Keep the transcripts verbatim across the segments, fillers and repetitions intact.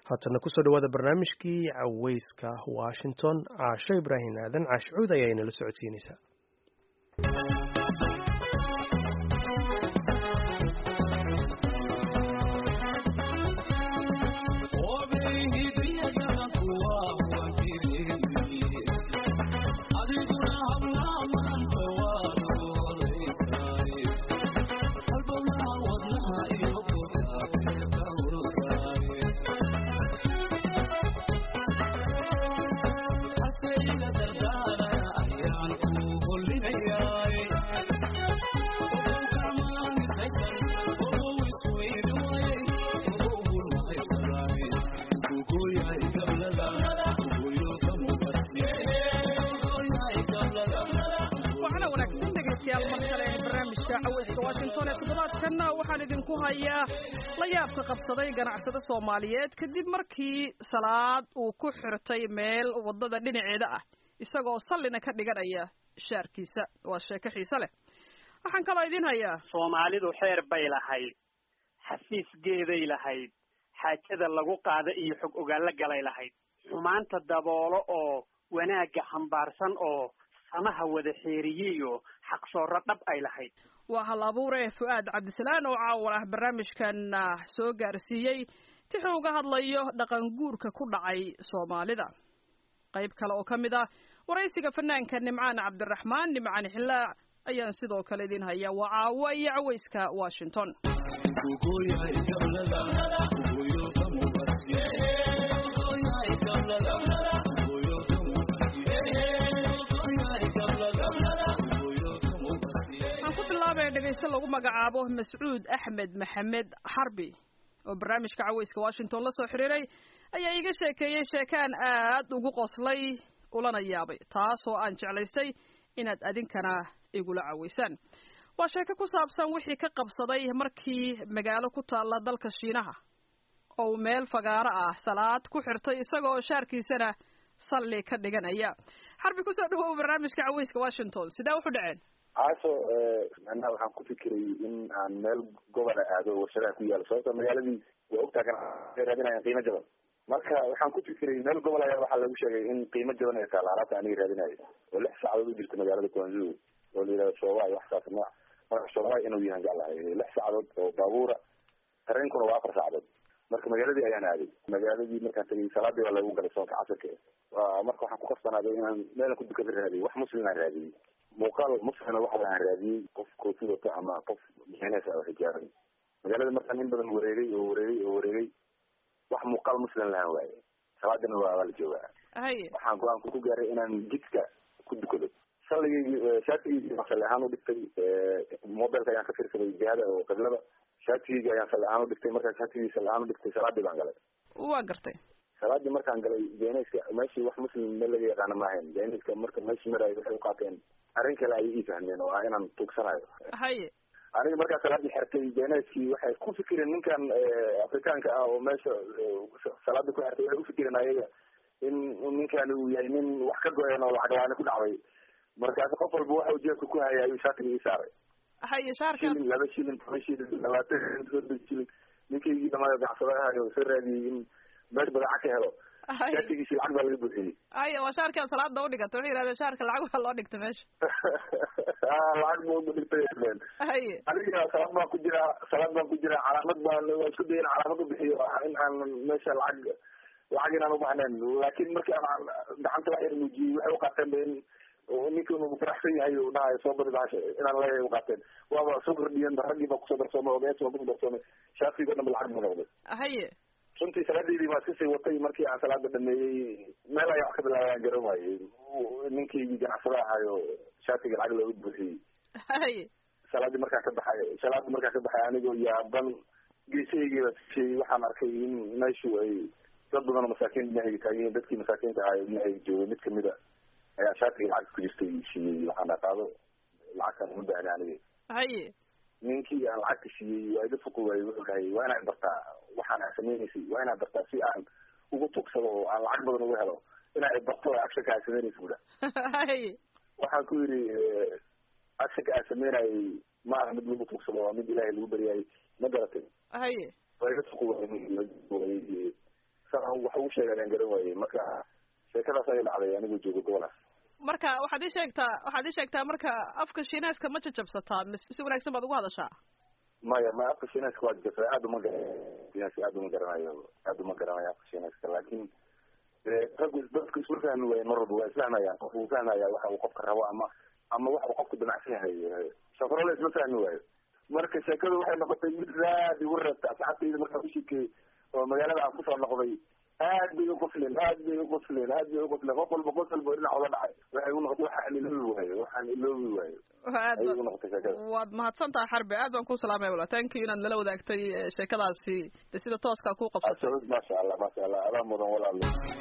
haatana kusoo dhawaada barnaamijkii caweyska Washington. Caasho Ibrahim Aadan Caashcuud ayaa inala socodsiinaysaa. la yaabka qabsaday ganacsada Soomaaliyeed kadib markii salaad uu ku xirtay meel wadada dhinaceeda ah isagoo sallina ka dhiganaya shaarkiisa. waa sheeko xiiso leh. waxaan kala idin hayaa Soomaalidu xeer bay lahayd, xafiisgeeday lahayd, xaajada lagu qaada iyo xog ogaal la galay lahayd, xumaanta daboolo oo wanaaga xambaarsan oo samaha wada xeeriyiyo xaqsooro dhab ay lahayd. waa hal abuure Fuaad Cabdisalaan oo caawin ah barnaamijkan soo gaarsiiyey tixuu uga hadlayo dhaqan guurka ku dhacay Soomaalida. qayb kale oo kamid ah waraysiga fanaanka Nimcaan Cabdiraxmaan Nimcaan Xillaac ayaan sidoo kale idin hayaa. waa caawa iyo caweyska Washington. dhegeysta lagu magacaabo Mascuud Axmed Maxamed Xarbi oo barnaamijka caweyska Washington la soo xiriiray ayaa iga sheekeeyay sheekaan aad ugu qoslay ulana yaabay, taasoo aan jeclaystay inaad adinkana igula caweysaan. waa sheeko ku saabsan wixii ka qabsaday markii magaalo ku taala dalka Shiinaha oo meel fagaaro ah salaad ku xirtay isagoo shaarkiisana salli ka dhiganaya. Xarbi ku soo dhawow barnaamijka caweyska Washington. sidee wuxuu dhaceen? caaso anaa waxaan ku fikiray in aan meel gobol aado warshadaha ku yaalo, sababta magaaladii waa ogtaa ganacsiga raadinayaan qiimo jaban. marka waxaan ku fikiray meel gobol ayaa waxaa lagu sheegay in qiimo jaban ay taala alaabta aniga raadinayo oo lix saacadood u jirta magaalada Guangzhou oo la yidhahdo Shawai wax saas nooc. marka Shawai inuu yahay jeclahay lix saacadood oo baabuura, tareenkuna waa afar saacadood. marka magaaladii ayaan aaday. magaaladii markaan tagay salaadii waa lagu galay soonka casarka. marka waxaan ku kasbanaaday inaan meelan ku dukada raadiyo, wax muslim aan raadiyey. muuqaal muslina waxa aan raadiyey qof koofid wata ama qof mixnees ah oo xijaaban. magaalada markaan in badan wareegay oo wareegay oo wareegay wax muuqaal muslim lahaan waaye. salaadina waa la joogaa. waxaan go-aan ku gaaray inaan jidka ku dukado. salligii shaatigii salli ahaan u dhigtay, mobilka ayaan ka fiirsaday jihada oo qiblada. shaatigii ayaan salli ahaan u dhigtay. markaan shaatigii salli ahaan u dhigtay salaadii baan galay. waa gartay. salaadii markaan galay jeeneska meeshii wax muslim meel laga yaqaana maahayn. jeeneska marka meeshii marayo waxay u qaateen arrin kale ayay ii fahmeen oo ah inaan tuugsanayo. haye aniga markaa salaadii xirtay jeeneskii waxay ku fikireen ninkan afrikaanka ah oo meesha salaada ku xirtay waxay ufikireen ayaga in ninkani uu yahay nin wax ka go-een oo lacag la-aan ku dhacday. markaas qof walba waxa uu jeebka ku hayay ayuu shaatiga ii saaray. haye shaarka shilin laba shilin toban shilin labaatan shilin soddon shilin ninkaygii dhamaayo gacsada ahayo soo raadiyey in meesha badaca ka helo. shaatigiisi lacag baa laga buuxiyey. haye waa shaarkaa salaada u dhigata. wuxuu yidhahda shaarka lacag waa loo dhigta meesha. lacag buu dhigtay. haye aniga salaad baan ku jiraa salaad baan ku jiraa calaamad baan waa isku dayin calaamad u bixiyo in aan meesha lacag lacag inaan ubaxnayn. laakiin markii aan gacanta wax yar muujiyey waxay uqaateen in ninkan uu faraxsan yahay uu dhahayo soo badi bahasha inaan leeyahay uqaateen. waaba soo kordhiyeen raggii baa kusoo darsoomay ogees waa kusoo darsoomay shaatigo dhanba lacag buu noqday. haye runtii salaadeydii baa sisii watay. markii aan salaada dhameeyey meel ayaa wax ka bilaabay aan garan waayey. ninkaygii ganacsada ahayo shaatiga lacag looga buuxiyey. haye salaadii markaan ka baxay salaadii markaan ka baxay anigoo yaaban geesahaygiiba sisheeyey waxaan arkay in meeshu ay dad badan oo masaakiin dhinahayga taagan yihiin. dadkii masaakiinta ahayo dhinahayga joogay mid kamid a ayaa shaatiga lacag ku jirtay siiyey. waxaan dhaqaado lacagtaan uma baahni aniga. haye ninkii aan lacagta siiyey waa iga fuqi waayey. wuxuu dhahay waa inaad bartaa waxaan aad sameynaysay, waa inaad bartaa si aan ugu tugsado oo aan lacag badan uga helo inaad barto actionka aad sameynaysa buda. haye waxaan ku yidhi actionka aad sameynayay maaha mid lagu tugsado, waa mid ilaahay lagu baryaayay. ma garatay? haye waa iga fuqi waayey. waxaan wax ugu sheegaan garan waayey marka sheekadaas ay dhacday anigu joogo gobolaas marka waxaad ii sheegtaa waxaad ii sheegtaa marka afka shiinaaska ma jajabsataa mise si wanaagsan baad ugu hadashaa maya ma afka shiinaaska waa jajabsadaa aad uma shiinaaska aad uma garanayo aad uma garanayo afka shiinaaska laakiin raggu dadku isma fahmi waayen mar walba waa isfahmayaan qof uu fahmaya waxa uu qofka rabo ama ama waxa uu qofku damacsan yahay safarole isma fahmi waayo marka sheekadu waxay noqotay mid aad igu reebta asxaabtayda markaa u sheekeeyey oo magaalada aan kusoo noqday aad bay u qosleen aad bay u qosleen aad bay u qosleen qof walba qos walba dhinac oga dhacay waxay u noqotay waxaan iloobi waayo waxaan iloobi waayo ayay u noqotay sheekada waad mahadsantahay Xarbi aad baan ku salaamay walaal thank you inaad nala wadaagtay sheekadaasi sida tooska ku qabsatay masha Allah masha Allah adaa mudan walaal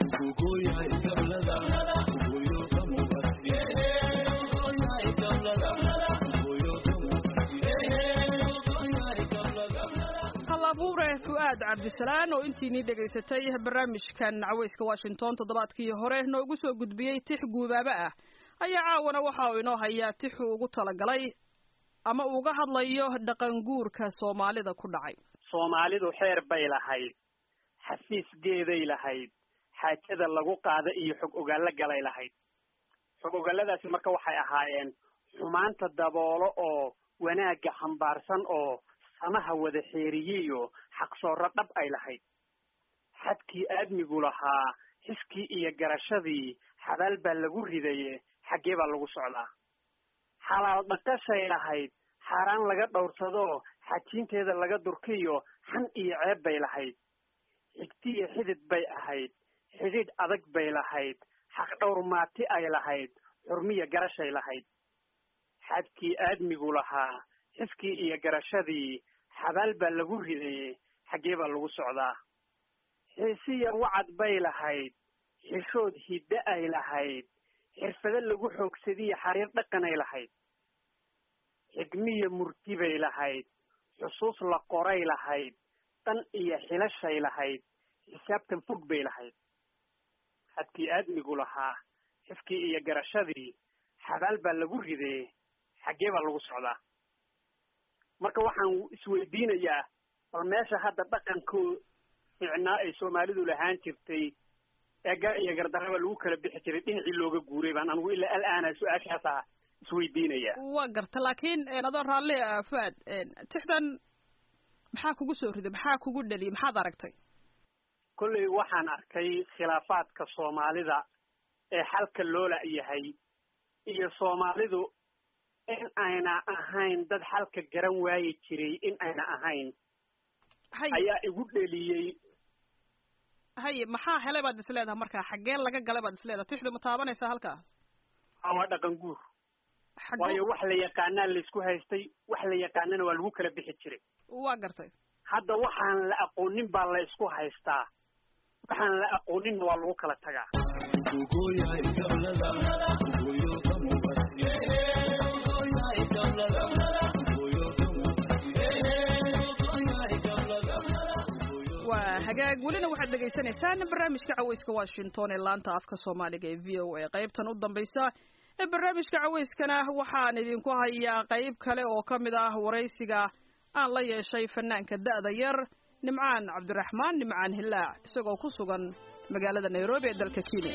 abuure Fuad Cabdisalaan oo intiinii dhageysatay barnaamijkan Caweyska Washington toddobaadkii hore noogu soo gudbiyay tix guubaaba ah ayaa caawana waxa uu inoo hayaa tix ugu talagalay ama uga hadlayo dhaqan guurka Soomaalida ku dhacay Soomaalidu xeer bay lahayd xasiisgeeday lahayd xaajada lagu qaada iyo xog ogaal la galay lahayd xog ogaaladaasi marka waxay ahaayeen xumaanta daboolo oo wanaaga xambaarsan oo amaha wada xeeriyeyo xaqsooro dhab ay lahayd xadkii aadmigu lahaa xiskii iyo garashadii xabaal baa lagu ridaye xaggee baa lagu socdaa xalaal dhaqashay lahayd xaaraan laga dhowrsado xajiinteeda laga durkiyo xan iyo ceeb bay lahayd xigtiyo xidid bay ahayd xidhiidh adag bay lahayd xaq dhowr maati ay lahayd xurmiya garashay lahayd xadkii aadmigu lahaa xiskii iyo garashadii xabaal baa lagu ridaye xaggee baa lagu socdaa xiisiya wacad bay lahayd xishood hidde ay lahayd xirfado lagu xoogsadiyo xariir dhaqan ay lahayd xigmiya murti bay lahayd xusuus la qoray lahayd dan iyo xilashay lahayd xisaabtan fog bay lahayd xadkii aadmigu lahaa xiskii iyo garashadii xabaal baa lagu ridaye xaggee baa lagu socdaa marka waxaan isweydiinayaa bal meesha hadda dhaqankoo ficnaa ay Soomaalidu lahaan jirtay ee gar iyo gardarraba lagu kala bixi jiray dhinacii looga guuray baan anigu ilaa al'aana su-aashaasa isweydiinayaa waa garta laakiin adoo raalli ah Fuad tixdan maxaa kugu soo riday maxaa kugu dhaliyay maxaad aragtay kolley waxaan arkay khilaafaadka Soomaalida ee xalka loola yahay iyo Soomaalidu in ayna ahayn dad xalka garan waayi jiray in ayna ahayn ayaa igu dhaliyay hay maxaa helay baad isleedahay markaa xagee laga galay baad isleedahay tixdu ma taabanaysaa halkaas waa dhaqan guur waayo wax la yaqaanaa la isku haystay wax la yaqaanana waa lagu kala bixi jiray waa gartay hadda waxaan la aqoonin baa la isku haystaa waxaan la aqoonin waa lagu kala tagaa waa hagaag welina waxaad dhegaysanaysaan barnaamijka Caweyska Washington ee laanta afka Soomaaliga ee V O A qaybtan u dambaysa ee barnaamijka Caweyskana waxaan idinku hayaa qayb kale oo kamid ah waraysiga aan la yeeshay fanaanka da'da yar Nimcaan Cabdiraxmaan Nimcaan Hilaac isagoo ku sugan magaalada Nairobi ee dalka Kenya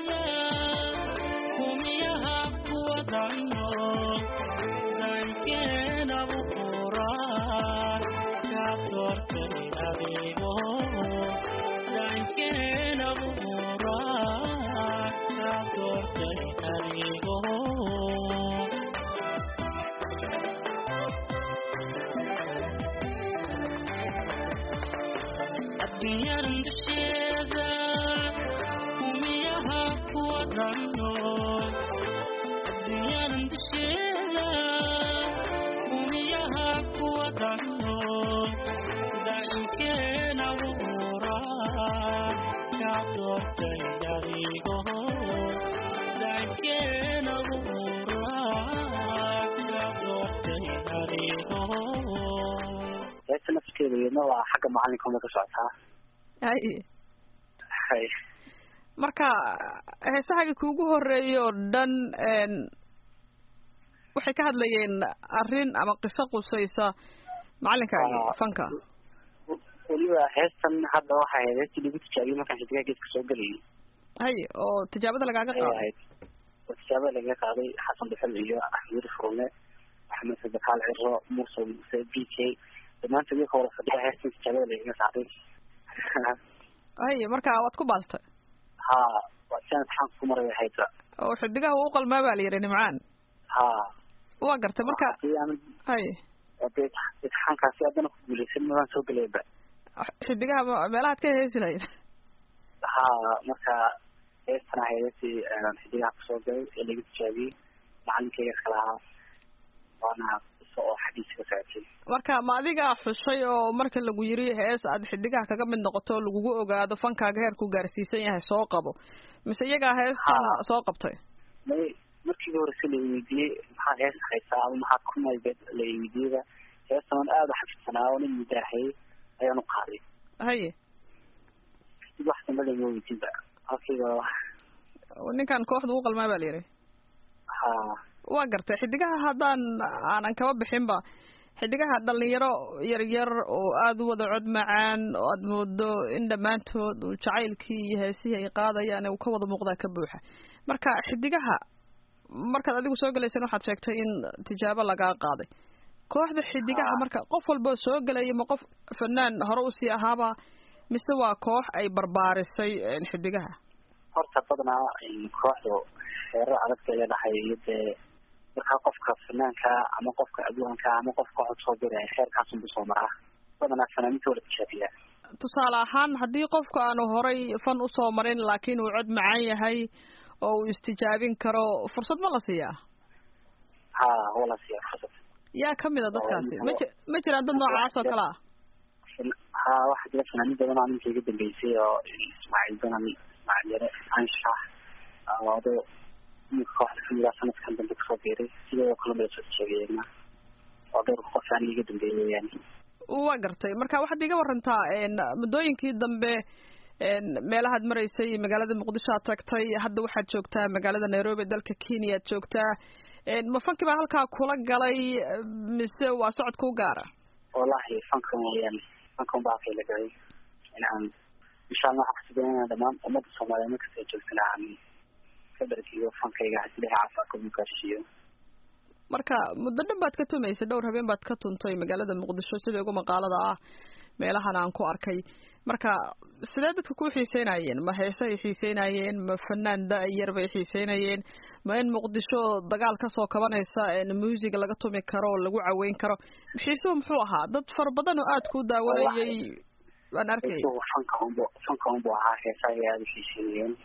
waa xagga macalinka uma ka socotaa hay hay marka heesahaga kuugu horeeyo oo dhan waxay ka hadlayeen arrin ama qiso qusaysa macalinka fanka weliba heestan hadda waxay ahayd heestii lagu tijaabiyey markaan xidigaha geeska soo gelayay. hay oo tijaabada lagaaga qaaday oo tijaabada lagaga qaaday xasan dhuxul iyo axmed furne maxamed sadakaal ciro muuse muuse b k dhammaantood iyaga wada fadhiya heestan tijaabada lagaga qaaday. hay marka waad ku baaltay. ha waa sanad xaq ku maray hayta oo xidigaha uu qalmaa baa la yiri nimcaan. ha waa gartay marka hay oo imtixaankaasi haddana ku guulaysan ma soo galayba xidigaha meelahaad ka heesi lahayd. ha marka heestan ahaydtii xidigaha kusoo galay ee laga tijaabiyey macalinkeyga kalahaa waana oo xadiiska socotay. marka ma adiga xushay oo marka lagu yiri hees aad xidigaha kaga mid noqoto lagugu ogaado fankaaga heerku gaarsiisan yahay soo qabo mise iyaga heestan soo qabtay? may markii hore si la weydiiyey maxaa hees haysaa ama maxaa ku maybeed la weydiiyeyba heestan aad u xafidsanaa oo nin midaahay ayaan u qaaday. haye wax dambe lama weydiinba halkayga ninkan kooxda u qalmaa baa la yiri. ha waa gartay xidigaha haddaan aanan kaba bixinba xidigaha dhalinyaro yar yar oo aada u wada cod macaan oo aada moodo in dhammaantood uu jacaylkii iyo heesihii ay qaadayaan uu ka wada muuqdaa ka buuxa. marka xidigaha markaad adigu soo galaysan waxaad sheegtay in tijaabo lagaa qaaday. kooxda xidigaha marka qof walba soo galaya ma qof fanaan hore usii ahaaba mise waa koox ay barbaarisay xidigaha? horta badanaa kooxdu heero adag bay leedahay iyo dee markaa qofka fanaanka ama qofka adwaanka ama qofka cod soo diraya heerkaasunbu soo maraa badanaa fanaaninta wala tijaabiyaa. tusaale ahaan haddii qofku aanu horay fan usoo marin laakiin uu cod macaan yahay oo uu istijaabin karo fursad ma la siiyaa? ha waa la siiyaa fursad. yaa kamid a dadkaasi ma ji ma jiraan dad noocaas oo kale ah? ha waxaa jira fanaanin badan oo ninka iga dambeysay oo ismaaciil banan ismaaciil yare anshax ado ninka kooxda kamida sanadkan dambe kusoo biiray sidoo kale mala soo tijaabiyeyna oo dhowr qof aan iga dambeeyey weyaan. waa gartay marka waxaad iga warantaa muddooyinkii dambe meelahaad maraysay magaalada muqdisho aad tagtay hadda waxaad joogtaa magaalada nairobi dalka kenya aad joogtaa ma fanki baa halkaa kula galay mise waa socod kuu gaara? wallahi fankan weyaan fankan baa halkay la galay inaan insha allah waxaan kusuganana dhamaan ummadda soomaaliyeed markasta ay joogtana aan ka dhargiyo fankayga hasilaha cafaaka u gaarsiiyo. marka muddo dhan baad ka tumaysay dhowr habeen baad ka tuntay magaalada muqdisho sida ugu maqaalada ah meelahan aan ku arkay. marka sidee dadka ku xiiseynayeen? ma heese ay xiiseynayeen? ma fanaan da-yar bay xiiseynayeen? ma in muqdisho dagaal kasoo kabanaysa music laga tumi karo oo lagu caweyn karo? xiisuhu muxuu ahaa? dad fara badan oo aada ku daawanayay waan arkay. fanka unbu fanka unbu ahaa heesaha ay aada u xiiseynayeen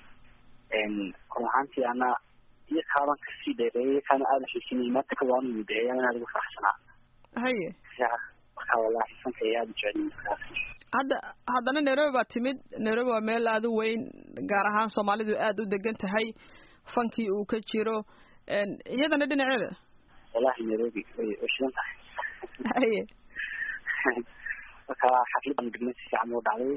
run ahaantii ana iyo kaaban kasii dheereeyay iyo kaana aada u xiiseynayay maanta ka waanu mideeya inaan ugu faraxsanaa. haye ya marka wallahi fanka ay aada u jeceliin. hadda haddana nairobi baa timid. nairobi waa meel aada u weyn gaar ahaan soomaalidu aada u degan tahay fankii uu ka jiro iyadana dhinaceeda. wallahi nairobi way way shidan tahay. haye marka xafladan degmay si fiican u dhacday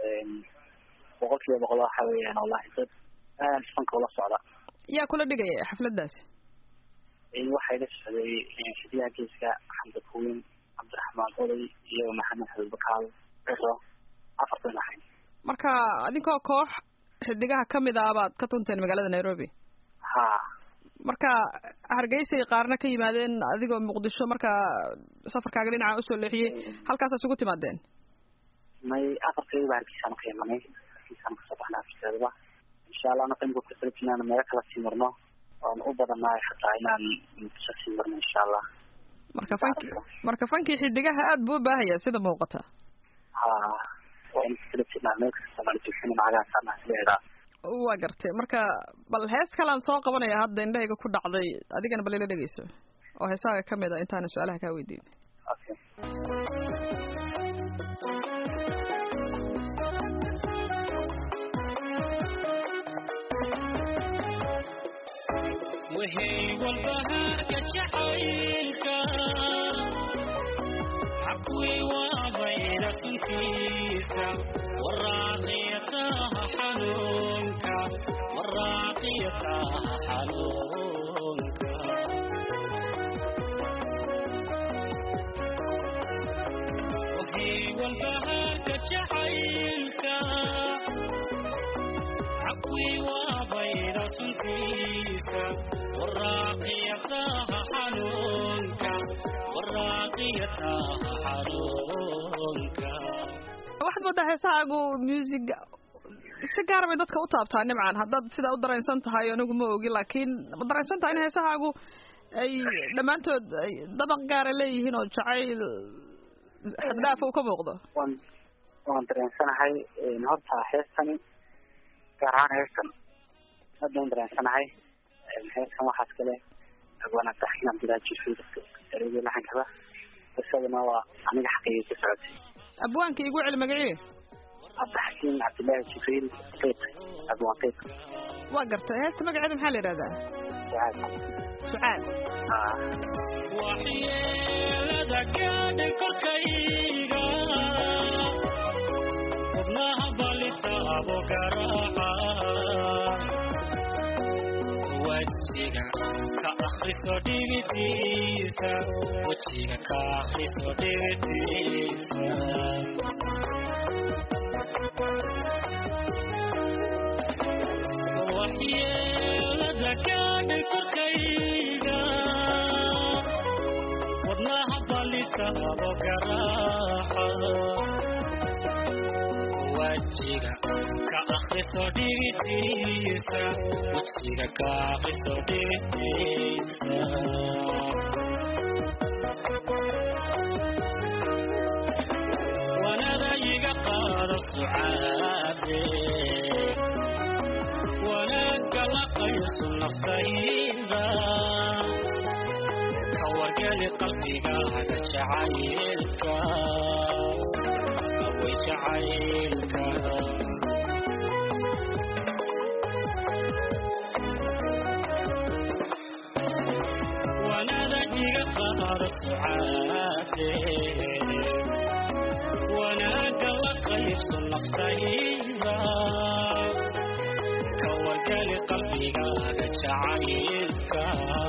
boqol kiiba boqol waxa weeyaan wallahi dad aad fanka ula socda. yaa kula dhigaya xafladaasi? waxay la socday xidigaha geeska xamda kuweyn cabdiraxmaan oday iyo maxamed xabibakaal ciro afartan ahayn. marka adinkoo koox xidigaha kamid ah baad ka tunteen magaalada nairobi? ha marka hargeysay qaarna ka yimaadeen adigoo muqdisho marka safarkaaga dhinaca usoo leexiyey halkaas isugu timaadeen? may afartayda hargeysaan ka imanay hargeysaan kasoo baxnay afarteedaba insha allah naqan ku kasajinaan meelo kala sii marno oon u badanahay xataa inaan muqdisho sii marno insha allah. marka fanki marka fankii xidigaha aada buu u baahaya sida muuqata. ha waan kala jirnaa meel kasta mala joogsan macagaasana leedaa. waa gartay marka bal hees kalaan soo qabanaya hadda indhahayga ku dhacday adigana bal ila dhegeyso oo heesaaga kamid a intaana su-aalaha kaa weydiin. okay وهي والبهار كشعيلك حكوي وبين سنتيسا والراقية حنونك والراقية حنونك وهي والبهار kuwii waa bayda suntiisa waraaqiyataha xanuunka waraaqiyataha xanuunka. waxaad moodaa heesahaagu music si gaar bay dadka u taabtaa nimcan haddaad sidaa u dareensan tahay anigu ma ogi laakiin ma dareensan tahay in heesahaagu ay dhammaantood ay dabaq gaara leeyihiin oo jacayl xaddhaaf uu ka muuqdo? waan waan dareensanahay horta heestani gaar ahaan heestan aad baan dareensanahay heestan waxaas kale agwana taxkiin abdilaa jifiid ereyga laxankada qisadana waa aniga xaqigay ka socotay. abwaanka igu celi magacii taxkiin abdilaa jifiid qeyb abwaan qeyb. waa gartay heesta magaceeda maxaa la yidhahdaa? sucaad. waxyeelada gaadhay korkayga xubnaha balitaabo garaaca wajiga ka akhriso dhibitiisa wajiga ka akhriso dhibitiisa. waxyeelada gaadhay korkayga wadnaha balitaabo garaaca wajiga ka akhriso dhibitiisa wajiga ka akhriso dhibitiisa. wanada iga qaado sucaade wanaagga la qayso naftayda ka wargeli qalbigaaga jacaylka way jacaylka. wanada iga qaado sucaade wanaagga la qayso naftayda ka wargeli qalbigaaga jacaylka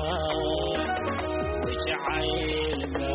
way jacaylka.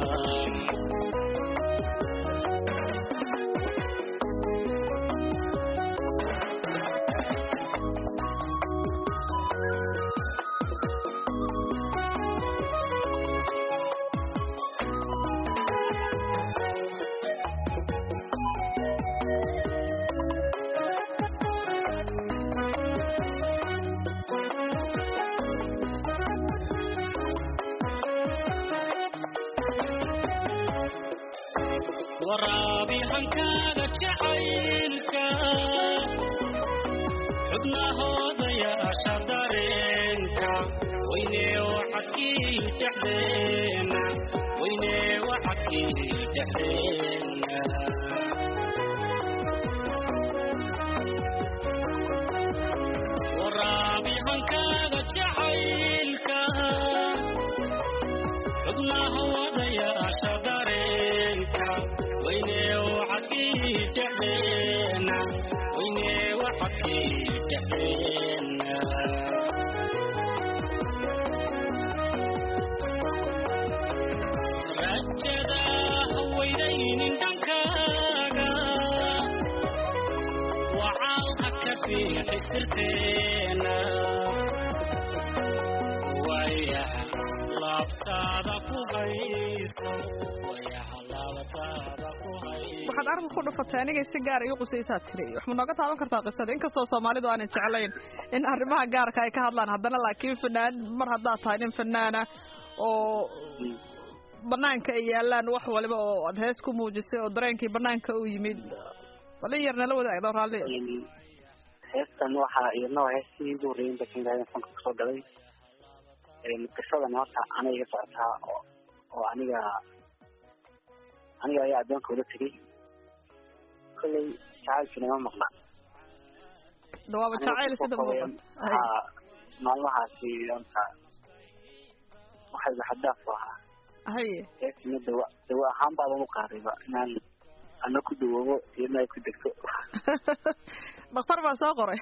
waraabi hankaaga jacaylka xubnahooda yaasha dareenka weyne waxadkii dhexdeena weyne waxadkii dhexdeena. waraabi hankaaga jacaylka xubnahooda yaasha dareenka weyne waxadkii dhexdeena weyne waxadkii dhexdeena. rajada hawaydaynin dhankaaga wacaal ha ka fiixi sirteena wayaha laabtaada ku hayso wayaha laabtaada ku hayso. waxaad arrin ku dhufatay anigay si gaar igu qusaysaa tiri wax ma nooga taaban kartaa qisada inkastoo soomaalidu aanay jeclayn in arrimaha gaarka ay ka hadlaan haddana laakiin fanaan mar haddaad tahay nin fanaana oo banaanka ay yaalaan wax waliba oo aad hees ku muujisay oo dareenkii banaanka u yimid balin yar nala wadaagdo raalli. heestan waxaa iyadnoo heestii ugu horreeyay bakingaada fanka kusoo galay qisadan horta aniga iga socotaa oo oo aniga aniga ayaa addoonka ula tegay kolley jacaylkina ma maqnaa dawaaba jacayl sida muuqan maalmahaasi horta waxayba xadaaf u ahaa haye heestina dawa dawa ahaan baaban u qaadayba inaan ana ku dawoobo iyadna ay ku degto. daktar baa soo qoray.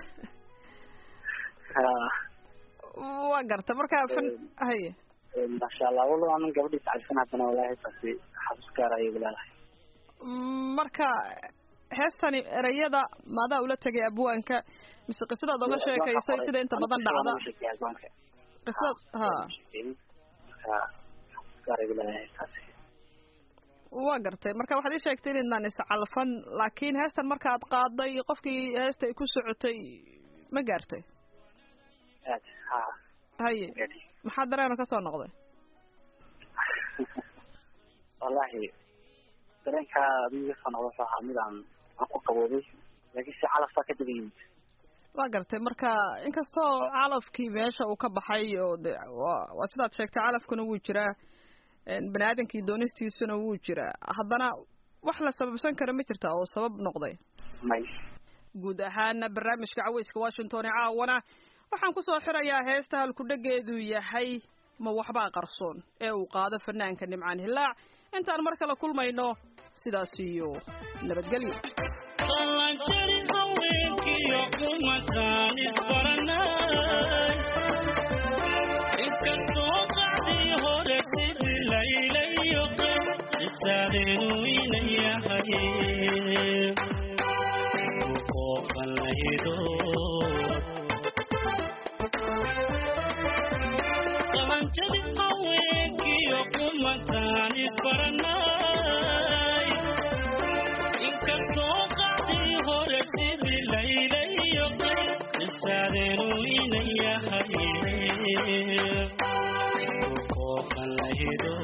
waa garta marka fan haye masha allah walo anan gabadhiis caysan haddana walaahi taasi xasuus gaar ayay leedahay. marka heestani erayada maadaa ula tegay abwaanka mise qisadaad oga sheekaysay sida inta badan dhacda qisad ha waa gartay marka waxaad ii sheegtay inaan iscalfan laakiin heestan markaad qaaday qofkii heesta ay ku socotay ma gaartay haye maxaa dareena ka soo noqday wallahi dareenka adiga soo noqday waxa mid aan ku qaboobay laakiin si calaf ka dibay waa gartay marka inkastoo calafkii meesha uu ka baxay oo waa sidaad sheegtay calafkuna wuu jiraa banaadankii doonistiisuna wuu jiraa haddana wax la sababsan kara ma jirta oo sabab noqday may guud ahaana barnaamijka caweyska Washington ee caawana waxaan ku soo xirayaa heesta halku dhageedu yahay ma waxba qarsoon ee uu qaado fanaanka Nimcaan Hilaac intaan mar kale kulmayno sidaas iyo nabadgelyo qalan jari haweenkiyo kumataan isbaranay inkastoo qacdii hore sidii laylayo qisadeenu inayahay uqooqan lahido qalan jari haweenkiyo kumataan isbaranay inkastoo qacdii hore sidii laylayo qisadeenu inayahay uqooqan lahido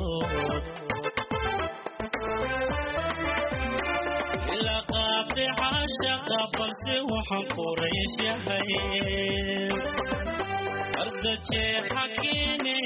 ila qaabti caashaqa balse waxaan quraysh yahay arda jeexa keene